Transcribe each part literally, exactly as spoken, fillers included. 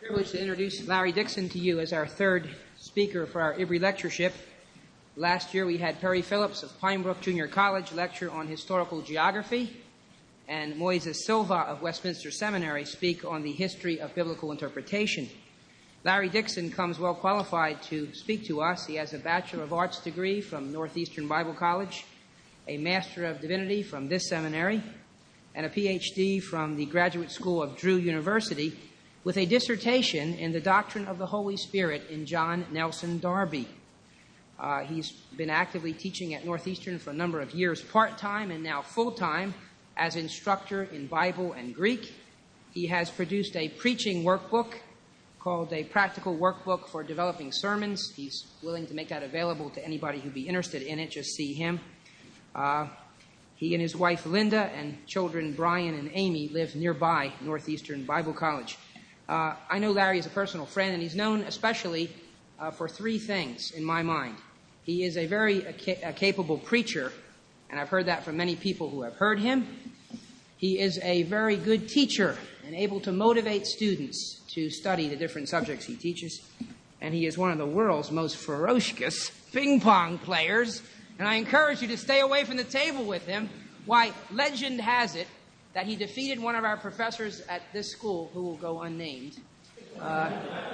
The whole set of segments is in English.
Privilege to introduce Larry Dixon to you as our third speaker for our I B R I lectureship. Last year we had Perry Phillips of Pine Brook Junior College lecture on historical geography, and Moises Silva of Westminster Seminary speak on the history of biblical interpretation. Larry Dixon comes well qualified to speak to us. He has a Bachelor of Arts degree from Northeastern Bible College, a Master of Divinity from this seminary, and a P H D from the Graduate School of Drew University, with a dissertation in the doctrine of the Holy Spirit in John Nelson Darby. Uh, he's been actively teaching at Northeastern for a number of years, part-time and now full-time, as instructor in Bible and Greek. He has produced a preaching workbook called A Practical Workbook for Developing Sermons. He's willing to make that available to anybody who'd be interested in it. Just see him. Uh, he and his wife Linda and children Brian and Amy live nearby Northeastern Bible College. Uh, I know Larry is a personal friend, and he's known especially uh, for three things in my mind. He is a very uh, ca- uh, capable preacher, and I've heard that from many people who have heard him. He is a very good teacher and able to motivate students to study the different subjects he teaches. And he is one of the world's most ferocious ping pong players, and I encourage you to stay away from the table with him. Why, legend has it that he defeated one of our professors at this school, who will go unnamed, uh,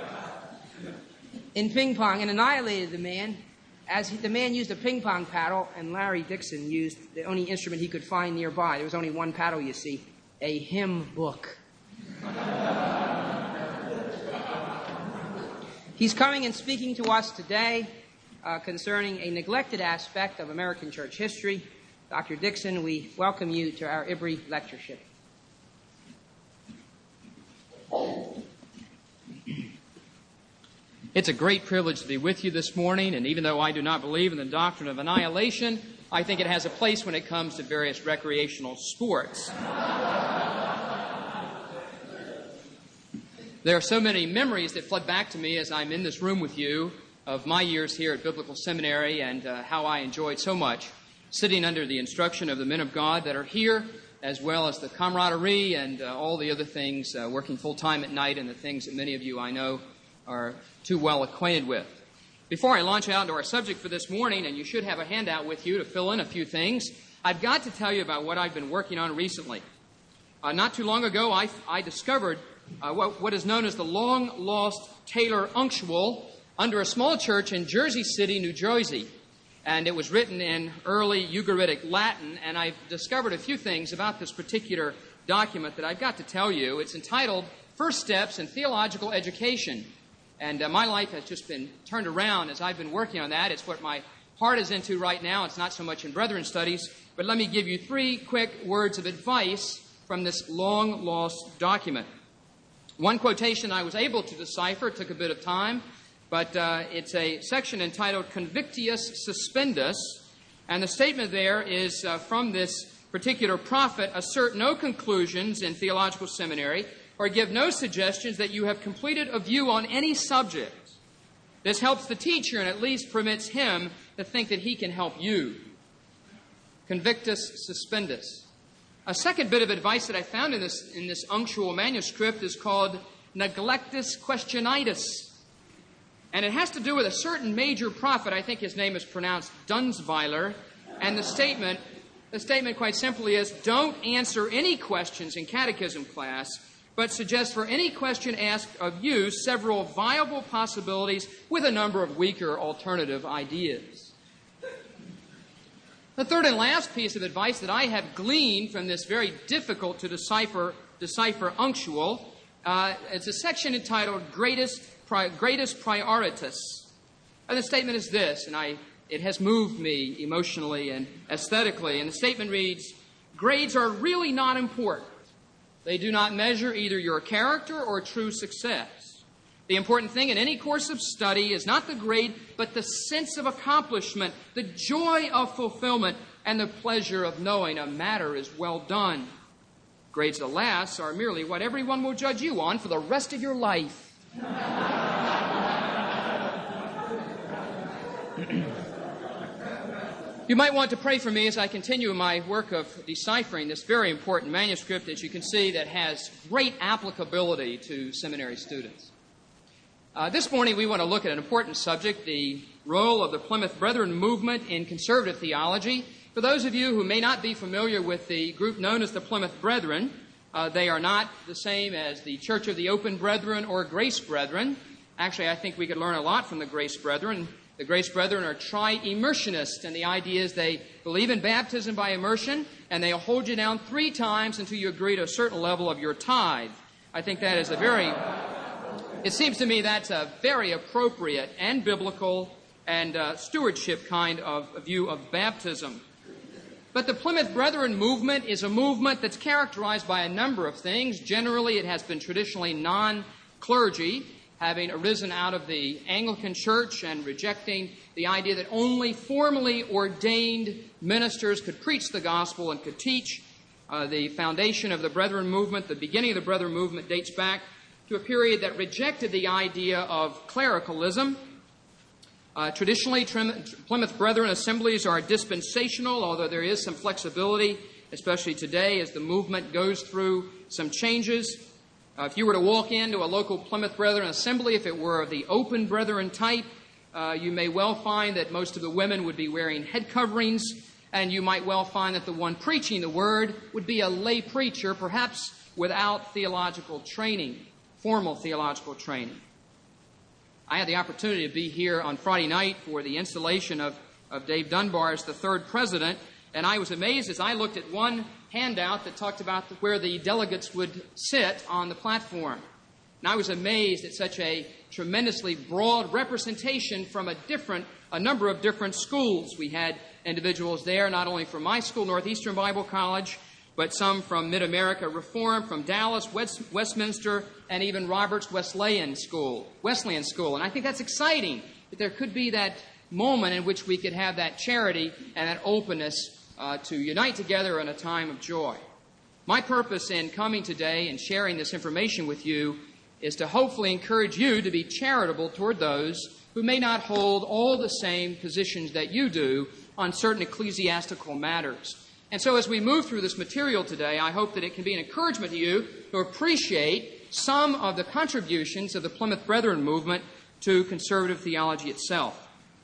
in ping pong, and annihilated the man, as he, the man used a ping pong paddle, and Larry Dixon used the only instrument he could find nearby. There was only one paddle, you see, a hymn book. He's coming and speaking to us today uh, concerning a neglected aspect of American church history. Doctor Dixon, we welcome you to our I B R I lectureship. It's a great privilege to be with you this morning, and even though I do not believe in the doctrine of annihilation, I think it has a place when it comes to various recreational sports. There are so many memories that flood back to me as I'm in this room with you of my years here at Biblical Seminary, and uh, how I enjoyed so much sitting under the instruction of the men of God that are here, as well as the camaraderie and uh, all the other things, uh, working full-time at night, and the things that many of you I know are too well acquainted with. Before I launch out into our subject for this morning, and you should have a handout with you to fill in a few things, I've got to tell you about what I've been working on recently. Uh, not too long ago, I, I discovered uh, what, what is known as the long-lost Taylor Unctual under a small church in Jersey City, New Jersey. And it was written in early Ugaritic Latin, and I've discovered a few things about this particular document that I've got to tell you. It's entitled First Steps in Theological Education. And uh, my life has just been turned around as I've been working on that. It's what my heart is into right now. It's not so much in Brethren studies. But let me give you three quick words of advice from this long-lost document. One quotation I was able to decipher. It took a bit of time. But uh, it's a section entitled Convictius Suspendus. And the statement there is uh, from this particular prophet: assert no conclusions in theological seminary, or give no suggestions that you have completed a view on any subject. This helps the teacher and at least permits him to think that he can help you. Convictus Suspendus. A second bit of advice that I found in this, in this unctual manuscript is called Neglectus Questionitis. And it has to do with a certain major prophet. I think his name is pronounced Dunsweiler. And the statement, the statement quite simply is, don't answer any questions in catechism class, but suggest for any question asked of you several viable possibilities with a number of weaker alternative ideas. The third and last piece of advice that I have gleaned from this very difficult to decipher, decipher unctual, uh, it's a section entitled Greatest Pri- Greatest Prioritas. And the statement is this, and I, it has moved me emotionally and aesthetically. And the statement reads, grades are really not important. They do not measure either your character or true success. The important thing in any course of study is not the grade, but the sense of accomplishment, the joy of fulfillment, and the pleasure of knowing a matter is well done. Grades, alas, are merely what everyone will judge you on for the rest of your life. You might want to pray for me as I continue my work of deciphering this very important manuscript, as you can see, that has great applicability to seminary students. Uh, this morning we want to look at an important subject, the role of the Plymouth Brethren movement in conservative theology. For those of you who may not be familiar with the group known as the Plymouth Brethren, uh, they are not the same as the Church of the Open Brethren or Grace Brethren. Actually, I think we could learn a lot from the Grace Brethren. The Grace Brethren are tri-immersionists, and the idea is they believe in baptism by immersion, and they'll hold you down three times until you agree to a certain level of your tithe. I think that is a very... It seems to me that's a very appropriate and biblical and uh, stewardship kind of view of baptism. But the Plymouth Brethren movement is a movement that's characterized by a number of things. Generally, it has been traditionally non-clergy, having arisen out of the Anglican Church and rejecting the idea that only formally ordained ministers could preach the gospel and could teach. Uh, the foundation of the Brethren movement, the beginning of the Brethren movement, dates back to a period that rejected the idea of clericalism. Uh, traditionally, Trim- Plymouth Brethren assemblies are dispensational, although there is some flexibility, especially today as the movement goes through some changes. Uh, if you were to walk into a local Plymouth Brethren assembly, if it were of the Open Brethren type, uh, you may well find that most of the women would be wearing head coverings, and you might well find that the one preaching the word would be a lay preacher, perhaps without theological training. Formal theological training. I had the opportunity to be here on Friday night for the installation of, of Dave Dunbar as the third president, and I was amazed as I looked at one handout that talked about the, where the delegates would sit on the platform. And I was amazed at such a tremendously broad representation from a different, a number of different schools. We had individuals there, not only from my school, Northeastern Bible College, but some from Mid-America Reform, from Dallas, West, Westminster, and even Roberts Wesleyan School, Wesleyan School. And I think that's exciting, that there could be that moment in which we could have that charity and that openness uh, to unite together in a time of joy. My purpose in coming today and sharing this information with you is to hopefully encourage you to be charitable toward those who may not hold all the same positions that you do on certain ecclesiastical matters. And so as we move through this material today, I hope that it can be an encouragement to you to appreciate some of the contributions of the Plymouth Brethren movement to conservative theology itself.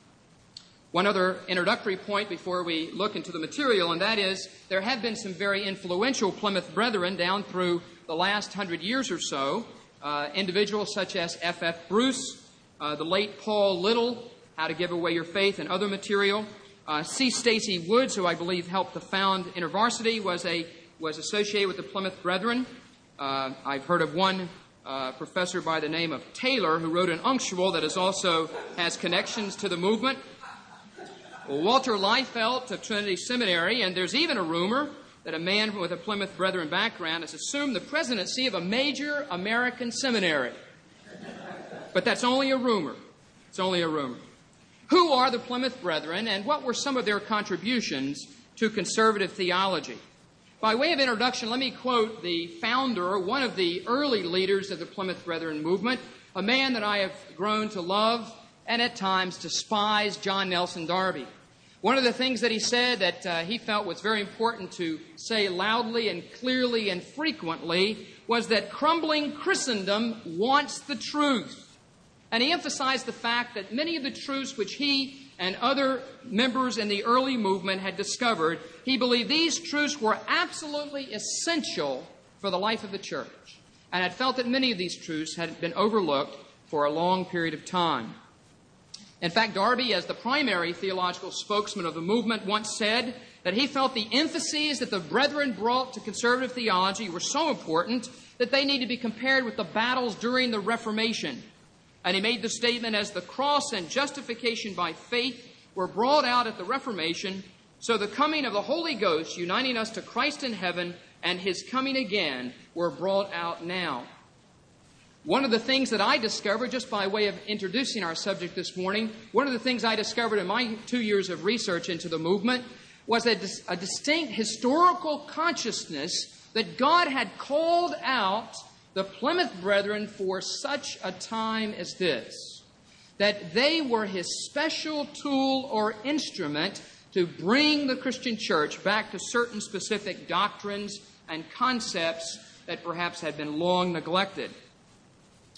One other introductory point before we look into the material, and that is there have been some very influential Plymouth Brethren down through the last hundred years or so, uh, individuals such as F F Bruce, uh, the late Paul Little, How to Give Away Your Faith, and other material. Uh, C. Stacy Woods, who I believe helped to found InterVarsity, was a was associated with the Plymouth Brethren. Uh, I've heard of one uh, professor by the name of Taylor who wrote an unctual that is also has connections to the movement. Well, Walter Liefeld of Trinity Seminary, and there's even a rumor that a man with a Plymouth Brethren background has assumed the presidency of a major American seminary. But that's only a rumor. It's only a rumor. Who are the Plymouth Brethren, and what were some of their contributions to conservative theology? By way of introduction, let me quote the founder, one of the early leaders of the Plymouth Brethren movement, a man that I have grown to love and at times despise, John Nelson Darby. One of the things that he said that uh, he felt was very important to say loudly and clearly and frequently was that crumbling Christendom wants the truth. And he emphasized the fact that many of the truths which he and other members in the early movement had discovered, he believed these truths were absolutely essential for the life of the church, and had felt that many of these truths had been overlooked for a long period of time. In fact, Darby, as the primary theological spokesman of the movement, once said that he felt the emphases that the Brethren brought to conservative theology were so important that they need to be compared with the battles during the Reformation. And he made the statement, as the cross and justification by faith were brought out at the Reformation, so the coming of the Holy Ghost, uniting us to Christ in heaven, and his coming again were brought out now. One of the things that I discovered, just by way of introducing our subject this morning, one of the things I discovered in my two years of research into the movement was a, dis- a distinct historical consciousness that God had called out the Plymouth Brethren for such a time as this, that they were his special tool or instrument to bring the Christian church back to certain specific doctrines and concepts that perhaps had been long neglected.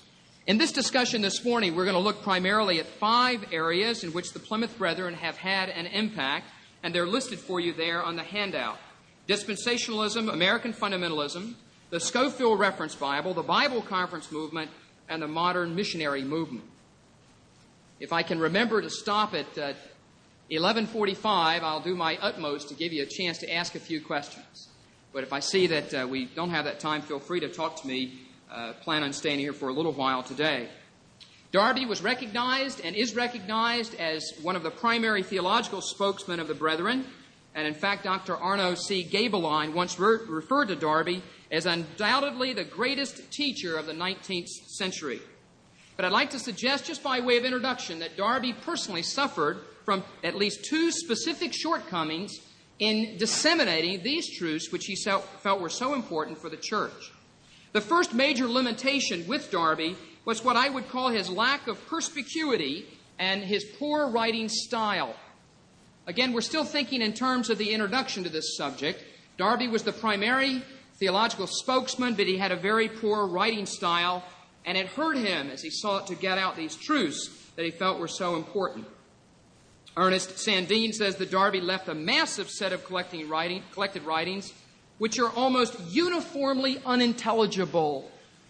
In this discussion this morning, we're going to look primarily at five areas in which the Plymouth Brethren have had an impact, and they're listed for you there on the handout. Dispensationalism, American fundamentalism, the Scofield Reference Bible, the Bible Conference movement, and the modern missionary movement. If I can remember to stop at uh, eleven forty-five, I'll do my utmost to give you a chance to ask a few questions. But if I see that uh, we don't have that time, feel free to talk to me. Uh, plan on staying here for a little while today. Darby was recognized and is recognized as one of the primary theological spokesmen of the Brethren. And in fact, Doctor Arno C. Gabeline once re- referred to Darby as undoubtedly the greatest teacher of the nineteenth century. But I'd like to suggest, just by way of introduction, that Darby personally suffered from at least two specific shortcomings in disseminating these truths which he felt were so important for the church. The first major limitation with Darby was what I would call his lack of perspicuity and his poor writing style. Again, we're still thinking in terms of the introduction to this subject. Darby was the primary theological spokesman, but he had a very poor writing style, and it hurt him as he sought to get out these truths that he felt were so important. Ernest Sandine says that Darby left a massive set of collecting writing, collected writings which are almost uniformly unintelligible.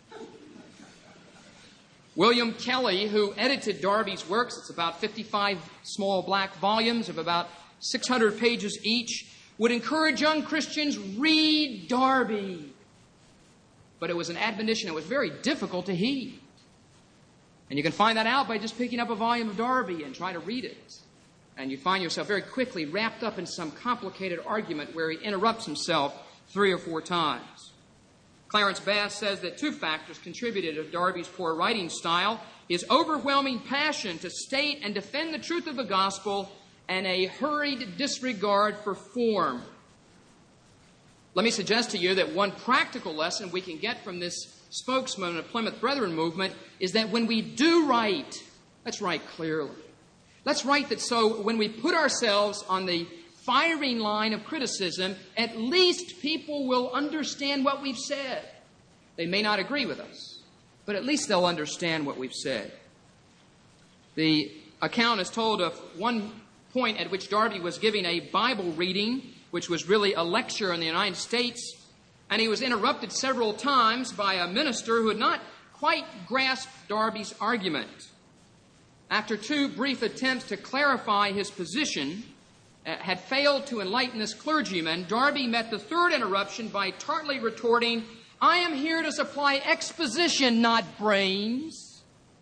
William Kelly, who edited Darby's works, it's about fifty-five small black volumes of about six hundred pages each, would encourage young Christians, read Darby. But it was an admonition that was very difficult to heed. And you can find that out by just picking up a volume of Darby and try to read it. And you find yourself very quickly wrapped up in some complicated argument where he interrupts himself three or four times. Clarence Bass says that two factors contributed to Darby's poor writing style: his overwhelming passion to state and defend the truth of the gospel and a hurried disregard for form. Let me suggest to you that one practical lesson we can get from this spokesman of the Plymouth Brethren movement is that when we do write, let's write clearly. Let's write that so when we put ourselves on the firing line of criticism, at least people will understand what we've said. They may not agree with us, but at least they'll understand what we've said. The account is told of one point at which Darby was giving a Bible reading, which was really a lecture in the United States, and he was interrupted several times by a minister who had not quite grasped Darby's argument. After two brief attempts to clarify his position had failed to enlighten this clergyman, Darby met the third interruption by tartly retorting, "I am here to supply exposition, not brains."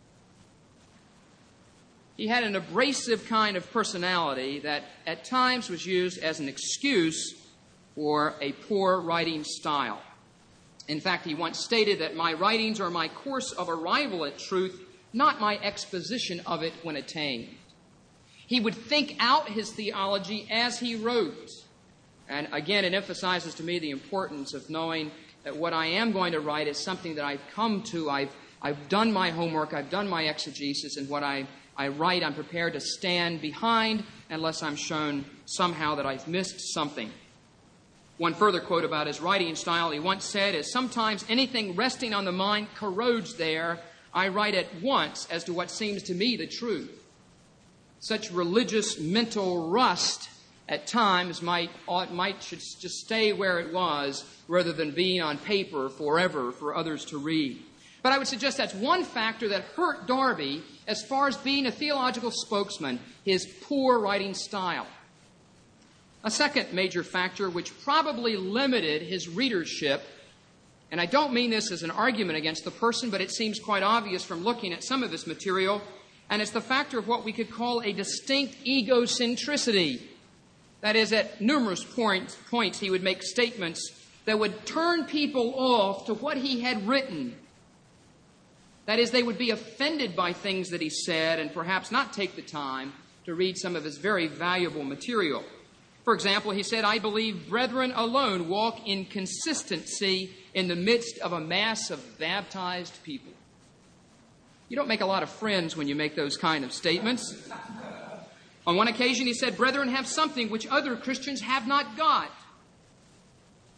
He had an abrasive kind of personality that at times was used as an excuse for a poor writing style. In fact, he once stated that my writings are my course of arrival at truth, not my exposition of it when attained. He would think out his theology as he wrote. And again, it emphasizes to me the importance of knowing that what I am going to write is something that I've come to. I've, I've done my homework. I've done my exegesis. And what I, I write, I'm prepared to stand behind unless I'm shown somehow that I've missed something. One further quote about his writing style, he once said, is sometimes anything resting on the mind corrodes there. I write at once as to what seems to me the truth. Such religious mental rust at times might ought, might should just stay where it was rather than being on paper forever for others to read. But I would suggest that's one factor that hurt Darby as far as being a theological spokesman, his poor writing style. A second major factor which probably limited his readership, and I don't mean this as an argument against the person, but it seems quite obvious from looking at some of this material, and it's the factor of what we could call a distinct egocentricity. That is, at numerous points, points he would make statements that would turn people off to what he had written. That is, they would be offended by things that he said and perhaps not take the time to read some of his very valuable material. For example, he said, "I believe brethren alone walk in consistency in the midst of a mass of baptized people." You don't make a lot of friends when you make those kind of statements. On one occasion, he said, "Brethren have something which other Christians have not got."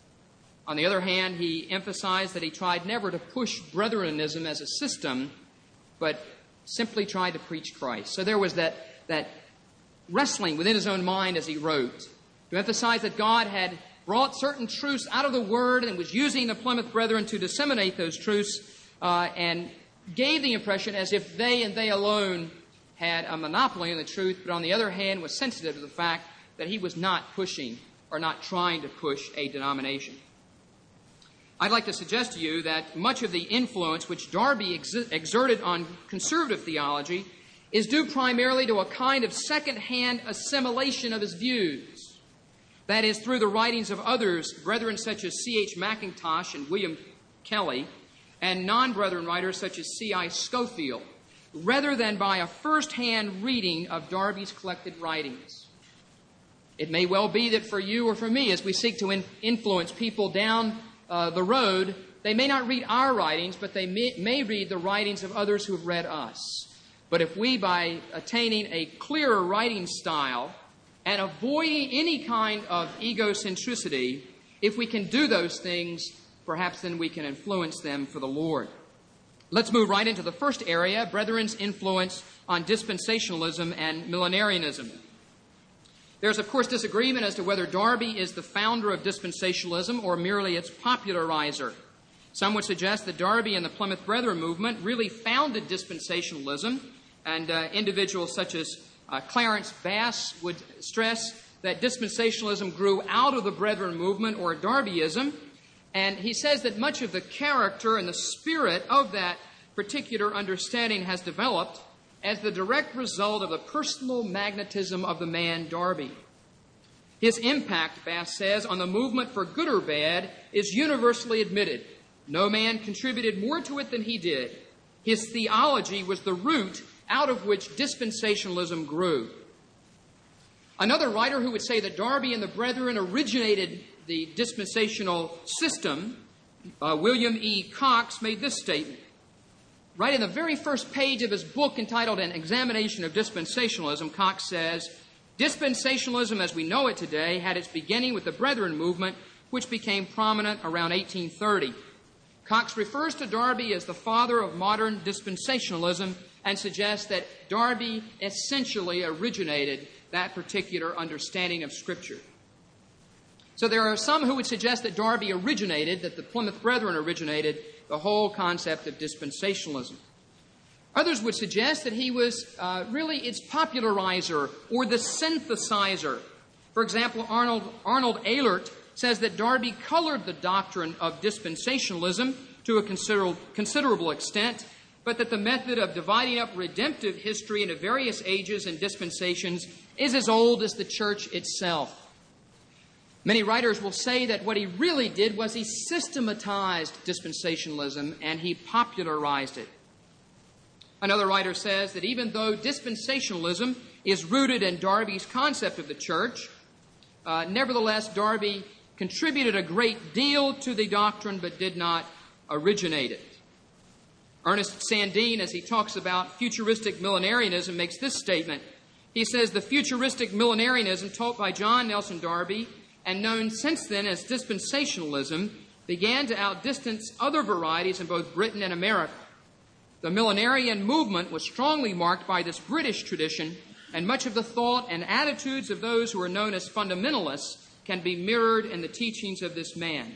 On the other hand, he emphasized that he tried never to push brethrenism as a system, but simply tried to preach Christ. So there was that, that wrestling within his own mind as he wrote to emphasize that God had brought certain truths out of the Word and was using the Plymouth Brethren to disseminate those truths, uh, and gave the impression as if they and they alone had a monopoly on the truth, but on the other hand was sensitive to the fact that he was not pushing or not trying to push a denomination. I'd like to suggest to you that much of the influence which Darby ex- exerted on conservative theology is due primarily to a kind of second-hand assimilation of his views. That is, through the writings of others, brethren such as C H Mackintosh and William Kelly, and non-brethren writers such as C I Schofield, rather than by a first-hand reading of Darby's collected writings. It may well be that for you or for me, as we seek to in- influence people down uh, the road, they may not read our writings, but they may, may read the writings of others who have read us. But if we, by attaining a clearer writing style and avoiding any kind of egocentricity, if we can do those things, perhaps then we can influence them for the Lord. Let's move right into the first area, Brethren's influence on dispensationalism and millenarianism. There's, of course, disagreement as to whether Darby is the founder of dispensationalism or merely its popularizer. Some would suggest that Darby and the Plymouth Brethren movement really founded dispensationalism, and uh, individuals such as uh, Clarence Bass would stress that dispensationalism grew out of the Brethren movement or Darbyism, and he says that much of the character and the spirit of that particular understanding has developed as the direct result of the personal magnetism of the man Darby. His impact, Bass says, on the movement, for good or bad, is universally admitted. No man contributed more to it than he did. His theology was the root out of which dispensationalism grew. Another writer who would say that Darby and the Brethren originated the dispensational system, uh, William E. Cox, made this statement. Right in the very first page of his book entitled An Examination of Dispensationalism, Cox says, dispensationalism as we know it today had its beginning with the Brethren movement, which became prominent around eighteen thirty. Cox refers to Darby as the father of modern dispensationalism and suggests that Darby essentially originated that particular understanding of Scripture. So there are some who would suggest that Darby originated, that the Plymouth Brethren originated, the whole concept of dispensationalism. Others would suggest that he was uh, really its popularizer or the synthesizer. For example, Arnold, Arnold Ehlert says that Darby colored the doctrine of dispensationalism to a considerable, considerable extent, but that the method of dividing up redemptive history into various ages and dispensations is as old as the church itself. Many writers will say that what he really did was he systematized dispensationalism and he popularized it. Another writer says that even though dispensationalism is rooted in Darby's concept of the church, uh, nevertheless, Darby contributed a great deal to the doctrine but did not originate it. Ernest Sandine, as he talks about futuristic millenarianism, makes this statement. He says, the futuristic millenarianism taught by John Nelson Darby and known since then as dispensationalism, began to outdistance other varieties in both Britain and America. The millenarian movement was strongly marked by this British tradition, and much of the thought and attitudes of those who are known as fundamentalists can be mirrored in the teachings of this man.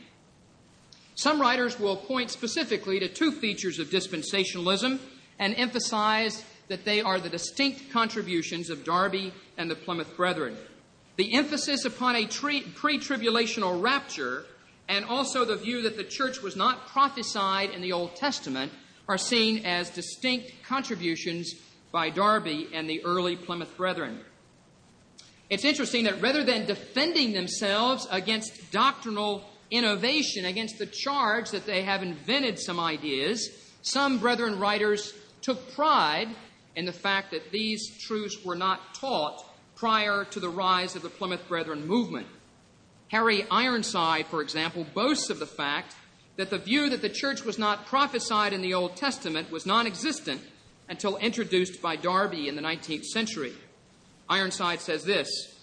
Some writers will point specifically to two features of dispensationalism and emphasize that they are the distinct contributions of Darby and the Plymouth Brethren. The emphasis upon a tre- pre-tribulational rapture and also the view that the church was not prophesied in the Old Testament are seen as distinct contributions by Darby and the early Plymouth Brethren. It's interesting that rather than defending themselves against doctrinal innovation, against the charge that they have invented some ideas, some Brethren writers took pride in the fact that these truths were not taught prior to the rise of the Plymouth Brethren movement. Harry Ironside, for example, boasts of the fact that the view that the church was not prophesied in the Old Testament was non-existent until introduced by Darby in the nineteenth century. Ironside says this.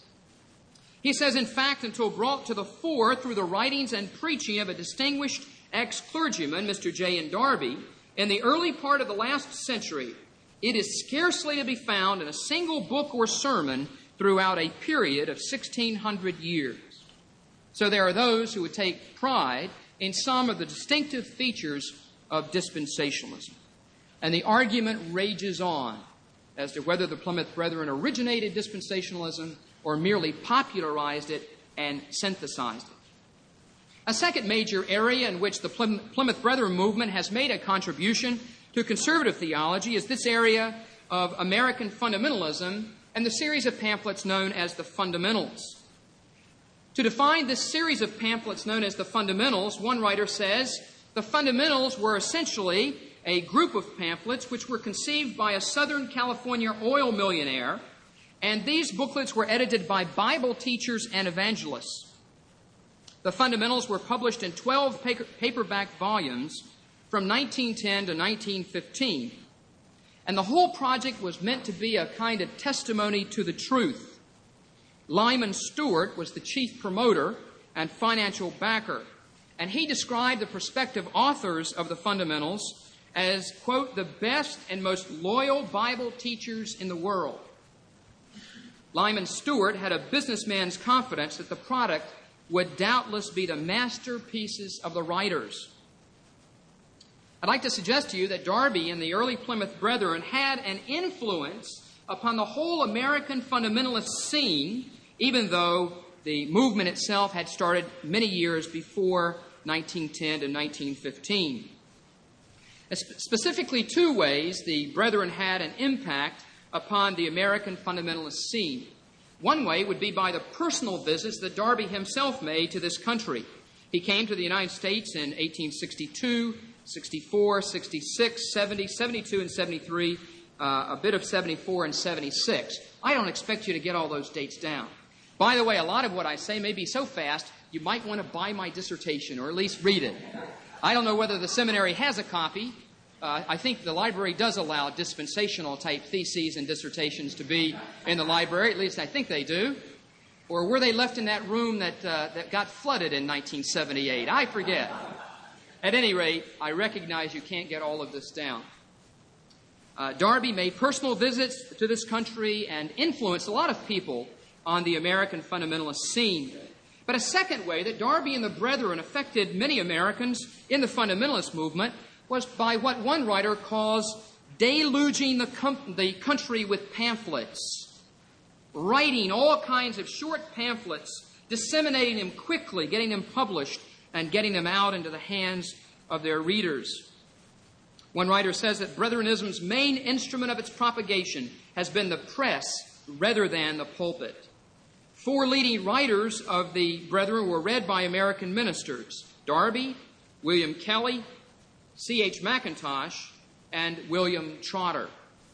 He says, in fact, until brought to the fore through the writings and preaching of a distinguished ex-clergyman, Mister J. N. Darby, in the early part of the last century, it is scarcely to be found in a single book or sermon throughout a period of sixteen hundred years. So there are those who would take pride in some of the distinctive features of dispensationalism. And the argument rages on as to whether the Plymouth Brethren originated dispensationalism or merely popularized it and synthesized it. A second major area in which the Plymouth Brethren movement has made a contribution to conservative theology is this area of American fundamentalism and the series of pamphlets known as the Fundamentals. To define this series of pamphlets known as the Fundamentals, one writer says, the Fundamentals were essentially a group of pamphlets which were conceived by a Southern California oil millionaire, and these booklets were edited by Bible teachers and evangelists. The Fundamentals were published in twelve paperback volumes from nineteen ten to nineteen fifteen, and the whole project was meant to be a kind of testimony to the truth. Lyman Stewart was the chief promoter and financial backer, and he described the prospective authors of the Fundamentals as, quote, the best and most loyal Bible teachers in the world. Lyman Stewart had a businessman's confidence that the product would doubtless be the masterpieces of the writers. I'd like to suggest to you that Darby and the early Plymouth Brethren had an influence upon the whole American fundamentalist scene, even though the movement itself had started many years before nineteen ten to nineteen fifteen. Specifically, two ways the Brethren had an impact upon the American fundamentalist scene. One way would be by the personal visits that Darby himself made to this country. He came to the United States in eighteen sixty-two, sixty-four, sixty-six, seventy, seventy-two, and seventy-three, uh, a bit of seventy-four and seventy-six. I don't expect you to get all those dates down. By the way, a lot of what I say may be so fast, you might want to buy my dissertation or at least read it. I don't know whether the seminary has a copy. Uh, I think the library does allow dispensational-type theses and dissertations to be in the library. At least I think they do. Or were they left in that room that, uh, that got flooded in nineteen seventy-eight? I forget. At any rate, I recognize you can't get all of this down. Uh, Darby made personal visits to this country and influenced a lot of people on the American fundamentalist scene. But a second way that Darby and the Brethren affected many Americans in the fundamentalist movement was by what one writer calls deluging the, com- the country with pamphlets, writing all kinds of short pamphlets, disseminating them quickly, getting them published, and getting them out into the hands of their readers. One writer says that Brethrenism's main instrument of its propagation has been the press rather than the pulpit. Four leading writers of the Brethren were read by American ministers: Darby, William Kelly, C H McIntosh, and William Trotter.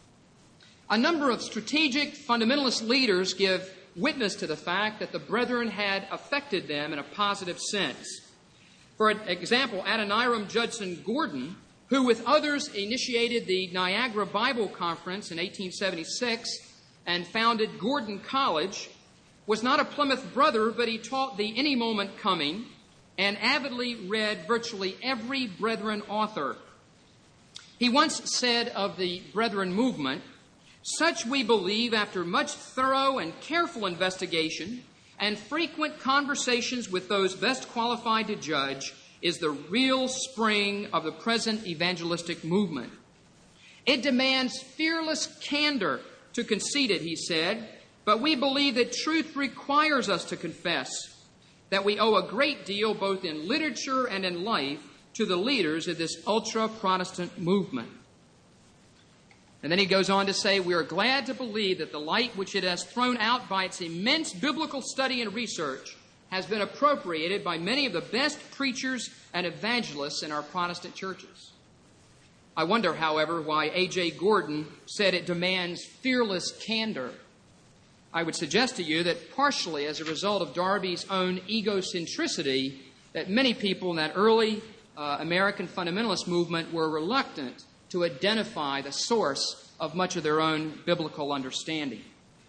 A number of strategic fundamentalist leaders give witness to the fact that the Brethren had affected them in a positive sense. For example, Adoniram Judson Gordon, who with others initiated the Niagara Bible Conference in eighteen seventy-six and founded Gordon College, was not a Plymouth Brother, but he taught the Any Moment Coming and avidly read virtually every Brethren author. He once said of the Brethren movement, "Such we believe, after much thorough and careful investigation and frequent conversations with those best qualified to judge, is the real spring of the present evangelistic movement. It demands fearless candor to concede it," he said, "but we believe that truth requires us to confess that we owe a great deal, both in literature and in life, to the leaders of this ultra-Protestant movement." And then he goes on to say, "We are glad to believe that the light which it has thrown out by its immense biblical study and research has been appropriated by many of the best preachers and evangelists in our Protestant churches." I wonder, however, why A J Gordon said it demands fearless candor. I would suggest to you that partially as a result of Darby's own egocentricity, that many people in that early uh, American fundamentalist movement were reluctant to identify the source of much of their own biblical understanding.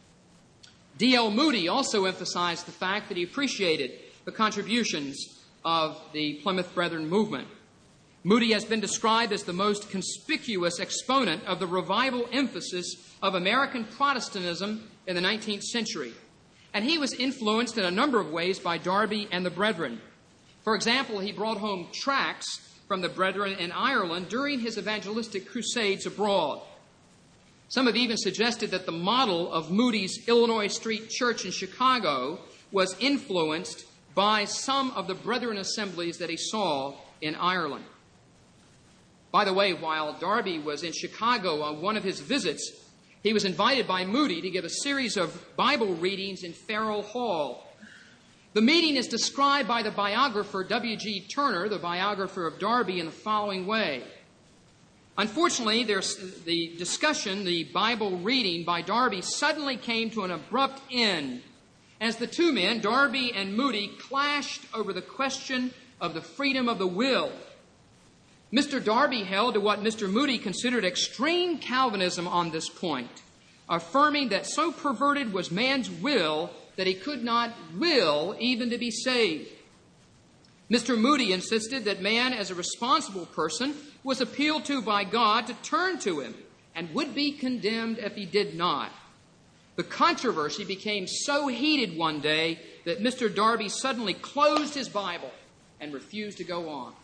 D L Moody also emphasized the fact that he appreciated the contributions of the Plymouth Brethren movement. Moody has been described as the most conspicuous exponent of the revival emphasis of American Protestantism in the nineteenth century. And he was influenced in a number of ways by Darby and the Brethren. For example, he brought home tracts from the Brethren in Ireland during his evangelistic crusades abroad. Some have even suggested that the model of Moody's Illinois Street Church in Chicago was influenced by some of the Brethren assemblies that he saw in Ireland. By the way, while Darby was in Chicago on one of his visits, he was invited by Moody to give a series of Bible readings in Farrell Hall. The meeting is described by the biographer W G Turner, the biographer of Darby, in the following way. Unfortunately, there's the discussion, the Bible reading by Darby, suddenly came to an abrupt end as the two men, Darby and Moody, clashed over the question of the freedom of the will. Mister Darby held to what Mister Moody considered extreme Calvinism on this point, affirming that so perverted was man's will that he could not will even to be saved. Mister Moody insisted that man, as a responsible person, was appealed to by God to turn to him and would be condemned if he did not. The controversy became so heated one day that Mister Darby suddenly closed his Bible and refused to go on.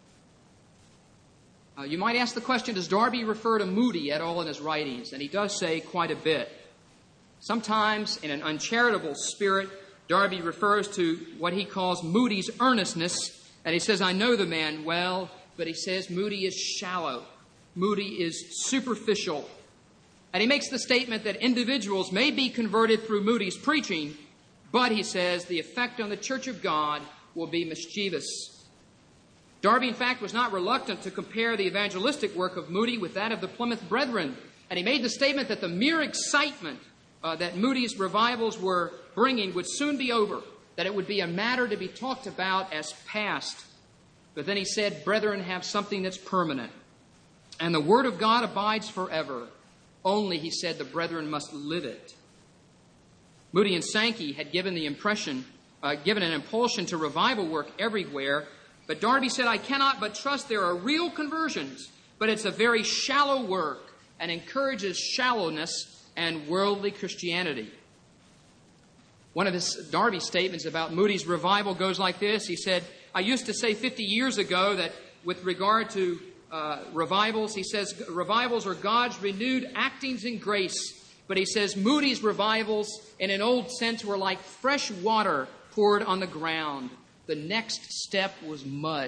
Uh, you might ask the question, does Darby refer to Moody at all in his writings? And he does say quite a bit. Sometimes, in an uncharitable spirit, Darby refers to what he calls Moody's earnestness, and he says, I know the man well, but he says Moody is shallow. Moody is superficial. And he makes the statement that individuals may be converted through Moody's preaching, but, he says, the effect on the Church of God will be mischievous. Darby, in fact, was not reluctant to compare the evangelistic work of Moody with that of the Plymouth Brethren. And he made the statement that the mere excitement uh, that Moody's revivals were bringing would soon be over, that it would be a matter to be talked about as past. But then he said, brethren have something that's permanent, and the Word of God abides forever. Only, he said, the brethren must live it. Moody and Sankey had given the impression, uh, given an impulsion to revival work everywhere, but Darby said, I cannot but trust there are real conversions, but it's a very shallow work and encourages shallowness and worldly Christianity. One of his Darby statements about Moody's revival goes like this. He said, I used to say fifty years ago that with regard to uh, revivals, he says, revivals are God's renewed actings in grace. But he says Moody's revivals, in an old sense, were like fresh water poured on the ground. The next step was mud.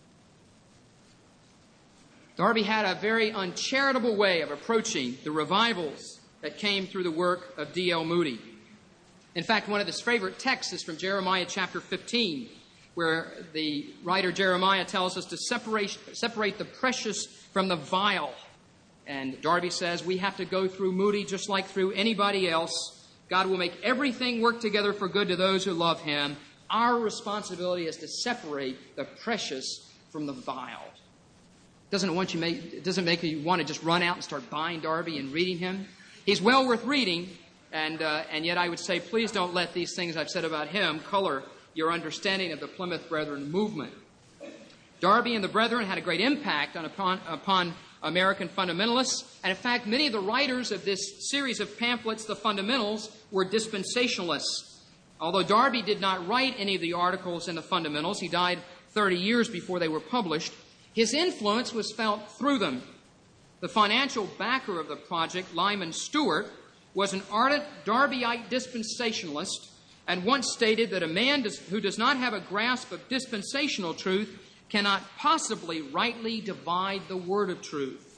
Darby had a very uncharitable way of approaching the revivals that came through the work of D L Moody. In fact, one of his favorite texts is from Jeremiah chapter fifteen, where the writer Jeremiah tells us to separate, separate the precious from the vile. And Darby says we have to go through Moody just like through anybody else. God will make everything work together for good to those who love him. Our responsibility is to separate the precious from the vile. Doesn't want you make, it doesn't make you want to just run out and start buying Darby and reading him. He's well worth reading, and uh, and yet I would say please don't let these things I've said about him color your understanding of the Plymouth Brethren movement. Darby and the Brethren had a great impact on, upon, upon American fundamentalists, and in fact, many of the writers of this series of pamphlets, The Fundamentals, were dispensationalists. Although Darby did not write any of the articles in the Fundamentals, he died thirty years before they were published, his influence was felt through them. The financial backer of the project, Lyman Stewart, was an ardent Darbyite dispensationalist and once stated that a man does, who does not have a grasp of dispensational truth cannot possibly rightly divide the word of truth.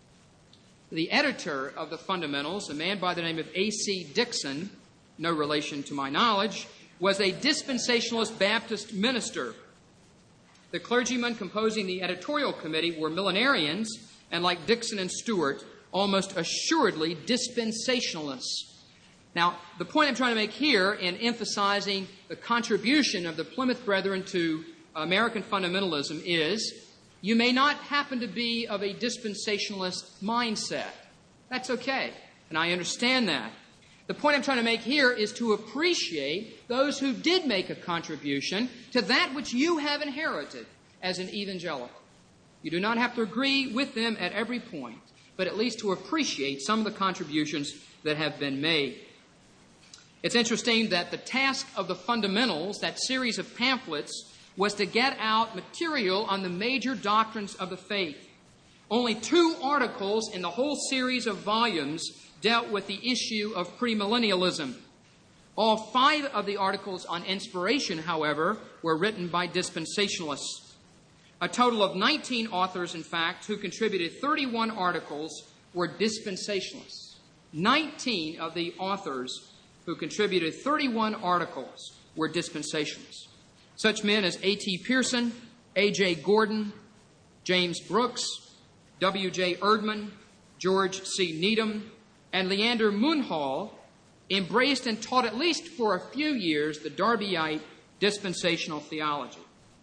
The editor of the Fundamentals, a man by the name of A C Dixon, no relation to my knowledge, was a dispensationalist Baptist minister. The clergymen composing the editorial committee were millenarians, and like Dixon and Stewart, almost assuredly dispensationalists. Now, the point I'm trying to make here in emphasizing the contribution of the Plymouth Brethren to American fundamentalism is you may not happen to be of a dispensationalist mindset. That's okay, and I understand that. The point I'm trying to make here is to appreciate those who did make a contribution to that which you have inherited as an evangelical. You do not have to agree with them at every point, but at least to appreciate some of the contributions that have been made. It's interesting that the task of the fundamentals, that series of pamphlets, was to get out material on the major doctrines of the faith. Only two articles in the whole series of volumes dealt with the issue of premillennialism. All five of the articles on inspiration, however, were written by dispensationalists. A total of nineteen authors, in fact, who contributed thirty-one articles were dispensationalists. nineteen of the authors who contributed thirty-one articles were dispensationalists. Such men as A T Pierson, A J Gordon, James Brooks, W J Erdman, George C. Needham, and Leander Munhall embraced and taught, at least for a few years, the Darbyite dispensational theology.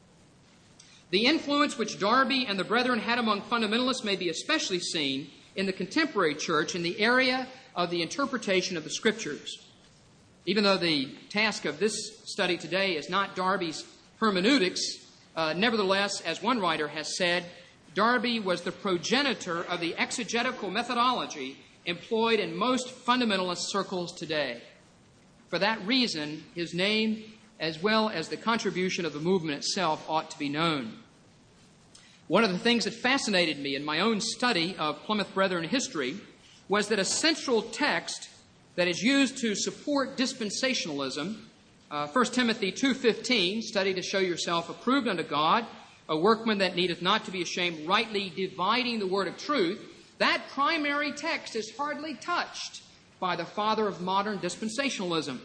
The influence which Darby and the brethren had among fundamentalists may be especially seen in the contemporary church in the area of the interpretation of the Scriptures. Even though the task of this study today is not Darby's hermeneutics, uh, nevertheless, as one writer has said, Darby was the progenitor of the exegetical methodology employed in most fundamentalist circles today. For that reason, his name, as well as the contribution of the movement itself, ought to be known. One of the things that fascinated me in my own study of Plymouth Brethren history was that a central text that is used to support dispensationalism, uh, First Timothy two fifteen, study to show yourself approved unto God, a workman that needeth not to be ashamed, rightly dividing the word of truth. That primary text is hardly touched by the father of modern dispensationalism.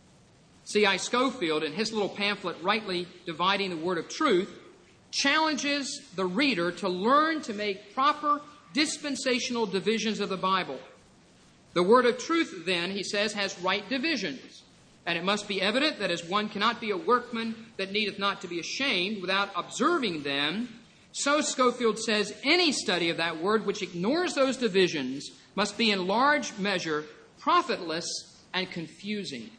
C I Scofield, in his little pamphlet, Rightly Dividing the Word of Truth, challenges the reader to learn to make proper dispensational divisions of the Bible. The word of truth, then, he says, has right divisions. And it must be evident that as one cannot be a workman that needeth not to be ashamed without observing them, so Scofield says any study of that word which ignores those divisions must be in large measure profitless and confusing.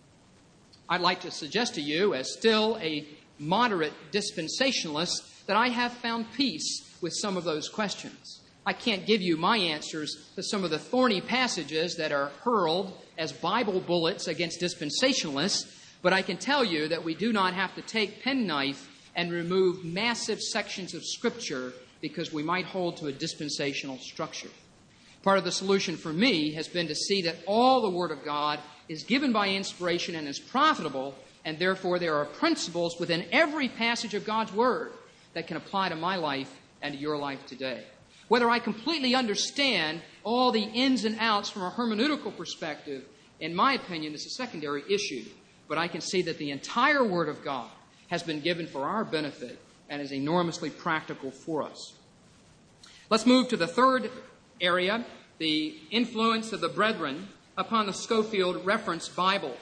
I'd like to suggest to you, as still a moderate dispensationalist, that I have found peace with some of those questions. I can't give you my answers to some of the thorny passages that are hurled as Bible bullets against dispensationalists, but I can tell you that we do not have to take penknife and remove massive sections of Scripture because we might hold to a dispensational structure. Part of the solution for me has been to see that all the Word of God is given by inspiration and is profitable, and therefore there are principles within every passage of God's Word that can apply to my life and to your life today. Whether I completely understand all the ins and outs from a hermeneutical perspective, in my opinion, is a secondary issue. But I can see that the entire Word of God has been given for our benefit and is enormously practical for us. Let's move to the third area, the influence of the brethren upon the Scofield Reference Bible.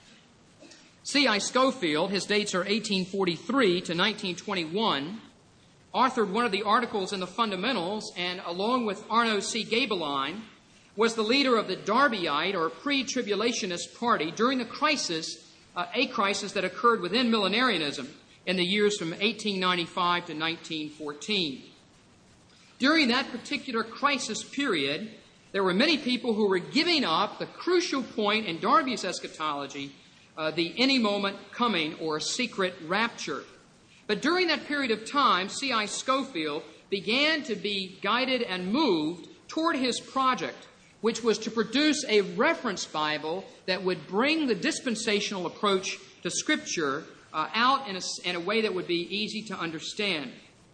C I Scofield, his dates are eighteen forty-three to nineteen twenty-one, authored one of the articles in the Fundamentals, and along with Arno C. Gabeline, was the leader of the Darbyite or pre-tribulationist party during the crisis Uh, a crisis that occurred within millenarianism in the years from eighteen ninety-five to nineteen fourteen. During that particular crisis period, there were many people who were giving up the crucial point in Darby's eschatology, uh, the any moment coming or secret rapture. But during that period of time, C I Scofield began to be guided and moved toward his project, which was to produce a reference Bible that would bring the dispensational approach to Scripture uh, out in a, in a way that would be easy to understand.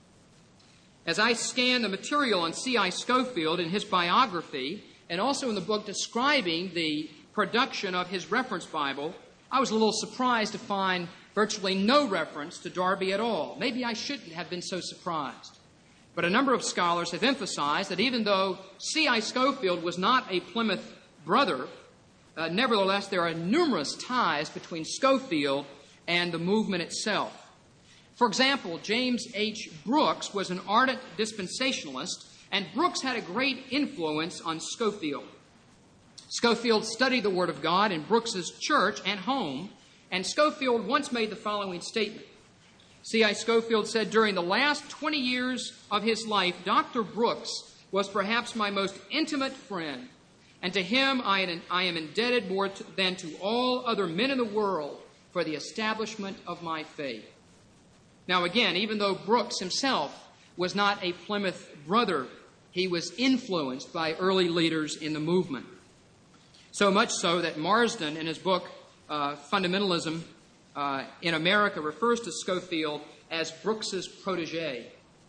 As I scanned the material on C I Scofield in his biography, and also in the book describing the production of his reference Bible, I was a little surprised to find virtually no reference to Darby at all. Maybe I shouldn't have been so surprised. But a number of scholars have emphasized that even though C I Scofield was not a Plymouth brother, uh, nevertheless there are numerous ties between Scofield and the movement itself. For example, James H. Brooks was an ardent dispensationalist, and Brooks had a great influence on Scofield. Scofield studied the Word of God in Brooks's church and home, and Scofield once made the following statement. C I Scofield said, "During the last twenty years of his life, Doctor Brooks was perhaps my most intimate friend, and to him I am, I am indebted more to, than to all other men in the world for the establishment of my faith." Now again, even though Brooks himself was not a Plymouth brother, he was influenced by early leaders in the movement. So much so that Marsden, in his book, uh, Fundamentalism uh, in America, refers to Scofield as Brooks's protege.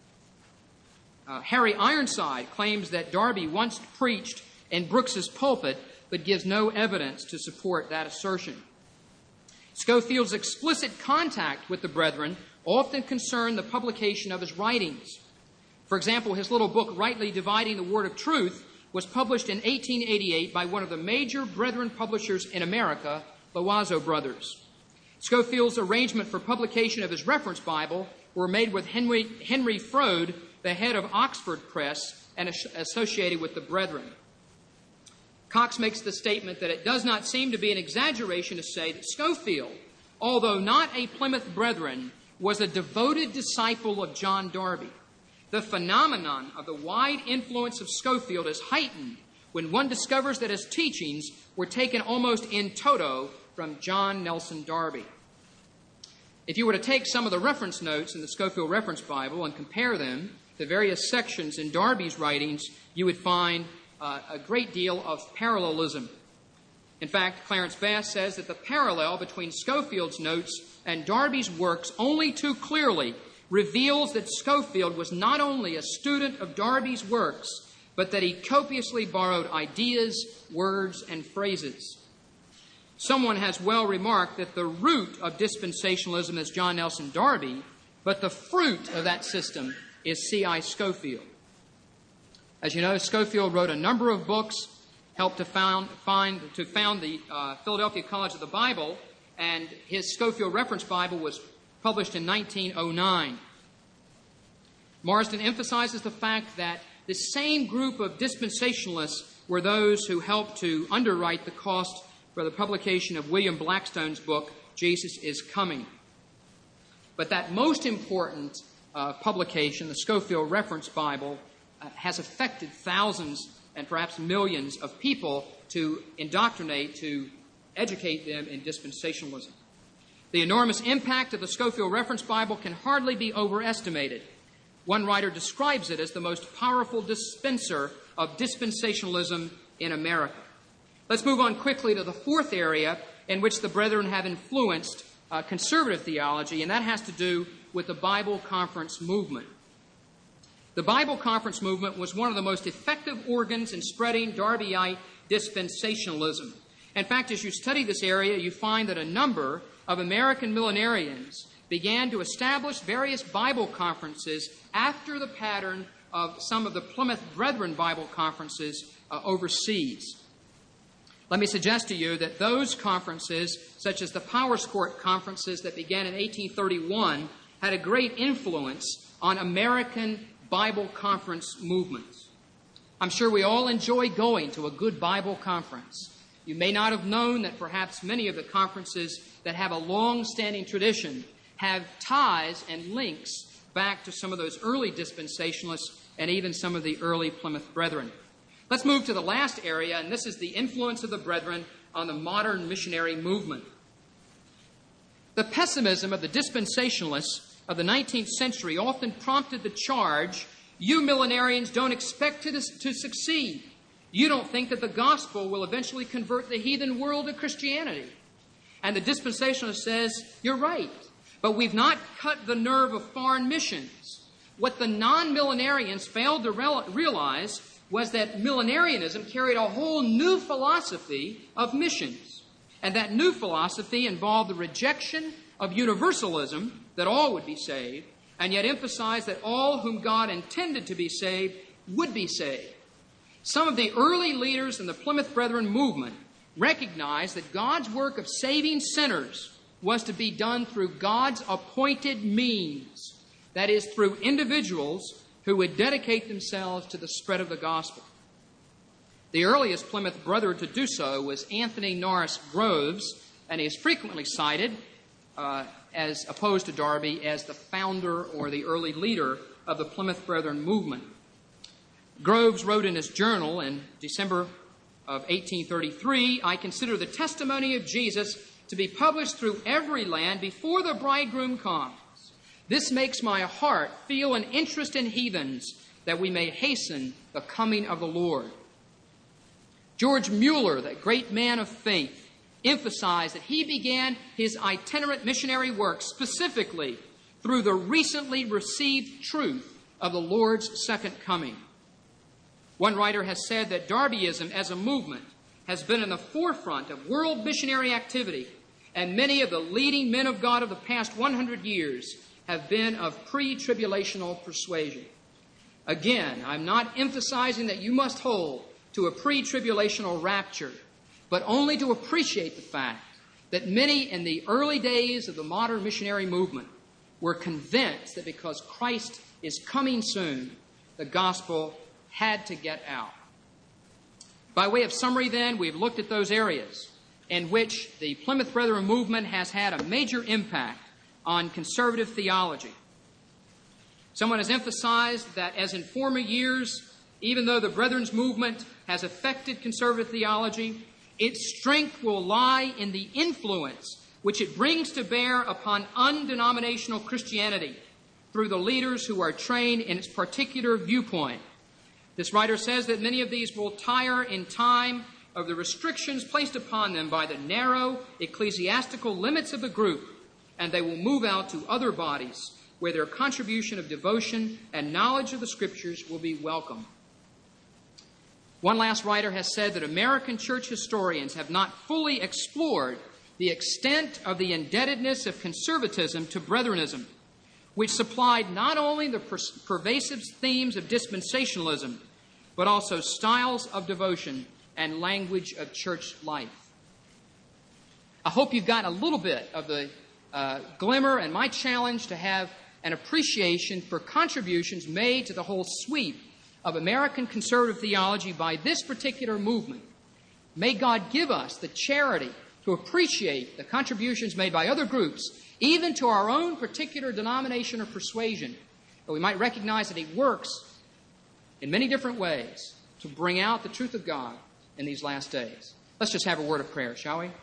Uh, Harry Ironside claims that Darby once preached in Brooks's pulpit, but gives no evidence to support that assertion. Scofield's explicit contact with the brethren often concerned the publication of his writings. For example, his little book, Rightly Dividing the Word of Truth, was published in eighteen eighty-eight by one of the major brethren publishers in America, Loazzo Brothers. Scofield's arrangement for publication of his reference Bible were made with Henry, Henry Froude, the head of Oxford Press, and associated with the brethren. Cox makes the statement that it does not seem to be an exaggeration to say that Scofield, although not a Plymouth Brethren, was a devoted disciple of John Darby. The phenomenon of the wide influence of Scofield is heightened when one discovers that his teachings were taken almost in toto from John Nelson Darby. If you were to take some of the reference notes in the Scofield Reference Bible and compare them to various sections in Darby's writings, you would find uh, a great deal of parallelism. In fact, Clarence Bass says that the parallel between Scofield's notes and Darby's works only too clearly reveals that Scofield was not only a student of Darby's works, but that he copiously borrowed ideas, words, and phrases. Someone has well remarked that the root of dispensationalism is John Nelson Darby, but the fruit of that system is C I Scofield. As you know, Scofield wrote a number of books, helped to found, find, to found the uh, Philadelphia College of the Bible, and his Scofield Reference Bible was published in nineteen oh nine. Marsden emphasizes the fact that the same group of dispensationalists were those who helped to underwrite the cost for the publication of William Blackstone's book, Jesus is Coming. But that most important uh, publication, the Scofield Reference Bible, uh, has affected thousands and perhaps millions of people to indoctrinate, to educate them in dispensationalism. The enormous impact of the Scofield Reference Bible can hardly be overestimated. One writer describes it as the most powerful dispenser of dispensationalism in America. Let's move on quickly to the fourth area in which the brethren have influenced uh, conservative theology, and that has to do with the Bible Conference movement. The Bible Conference movement was one of the most effective organs in spreading Darbyite dispensationalism. In fact, as you study this area, you find that a number of American millenarians began to establish various Bible conferences after the pattern of some of the Plymouth Brethren Bible conferences uh, overseas. Let me suggest to you that those conferences, such as the Powers Court conferences that began in eighteen thirty-one, had a great influence on American Bible conference movements. I'm sure we all enjoy going to a good Bible conference. You may not have known that perhaps many of the conferences that have a long-standing tradition have ties and links back to some of those early dispensationalists and even some of the early Plymouth Brethren. Let's move to the last area, and this is the influence of the Brethren on the modern missionary movement. The pessimism of the dispensationalists of the nineteenth century often prompted the charge, you millenarians don't expect to, to succeed. You don't think that the gospel will eventually convert the heathen world to Christianity. And the dispensationalist says, you're right, but we've not cut the nerve of foreign missions. What the non-millenarians failed to realize was that millenarianism carried a whole new philosophy of missions. And that new philosophy involved the rejection of universalism, that all would be saved, and yet emphasized that all whom God intended to be saved would be saved. Some of the early leaders in the Plymouth Brethren movement recognized that God's work of saving sinners was to be done through God's appointed means, that is, through individuals who would dedicate themselves to the spread of the gospel. The earliest Plymouth brother to do so was Anthony Norris Groves, and he is frequently cited uh, as opposed to Darby, as the founder or the early leader of the Plymouth Brethren movement. Groves wrote in his journal in December of eighteen thirty-three, "I consider the testimony of Jesus to be published through every land before the bridegroom comes. This makes my heart feel an interest in heathens, that we may hasten the coming of the Lord." George Mueller, that great man of faith, emphasized that he began his itinerant missionary work specifically through the recently received truth of the Lord's second coming. One writer has said that Darbyism as a movement has been in the forefront of world missionary activity, and many of the leading men of God of the past one hundred years have been of pre-tribulational persuasion. Again, I'm not emphasizing that you must hold to a pre-tribulational rapture, but only to appreciate the fact that many in the early days of the modern missionary movement were convinced that because Christ is coming soon, the gospel had to get out. By way of summary, then, we've looked at those areas in which the Plymouth Brethren movement has had a major impact on conservative theology. Someone has emphasized that, as in former years, even though the Brethren's movement has affected conservative theology, its strength will lie in the influence which it brings to bear upon undenominational Christianity through the leaders who are trained in its particular viewpoint. This writer says that many of these will tire in time of the restrictions placed upon them by the narrow ecclesiastical limits of the group, and they will move out to other bodies where their contribution of devotion and knowledge of the Scriptures will be welcome. One last writer has said that American church historians have not fully explored the extent of the indebtedness of conservatism to Bretherism, which supplied not only the per- pervasive themes of dispensationalism, but also styles of devotion and language of church life. I hope you've gotten a little bit of the uh, glimmer and my challenge to have an appreciation for contributions made to the whole sweep of American conservative theology by this particular movement. May God give us the charity to appreciate the contributions made by other groups, even to our own particular denomination or persuasion, that we might recognize that He works in many different ways to bring out the truth of God in these last days. Let's just have a word of prayer, shall we?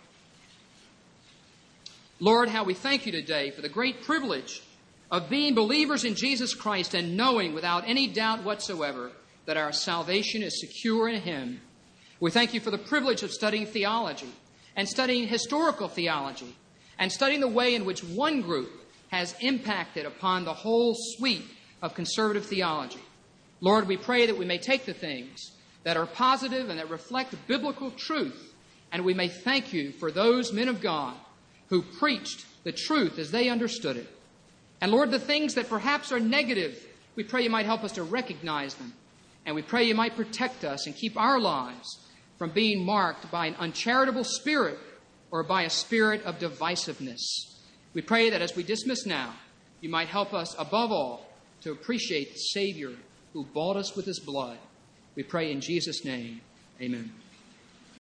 Lord, how we thank You today for the great privilege of being believers in Jesus Christ and knowing without any doubt whatsoever that our salvation is secure in Him. We thank You for the privilege of studying theology and studying historical theology and studying the way in which one group has impacted upon the whole suite of conservative theology. Lord, we pray that we may take the things that are positive and that reflect biblical truth, and we may thank You for those men of God who preached the truth as they understood it. And Lord, the things that perhaps are negative, we pray You might help us to recognize them. And we pray You might protect us and keep our lives from being marked by an uncharitable spirit or by a spirit of divisiveness. We pray that as we dismiss now, You might help us above all to appreciate the Savior who bought us with His blood. We pray in Jesus' name, amen.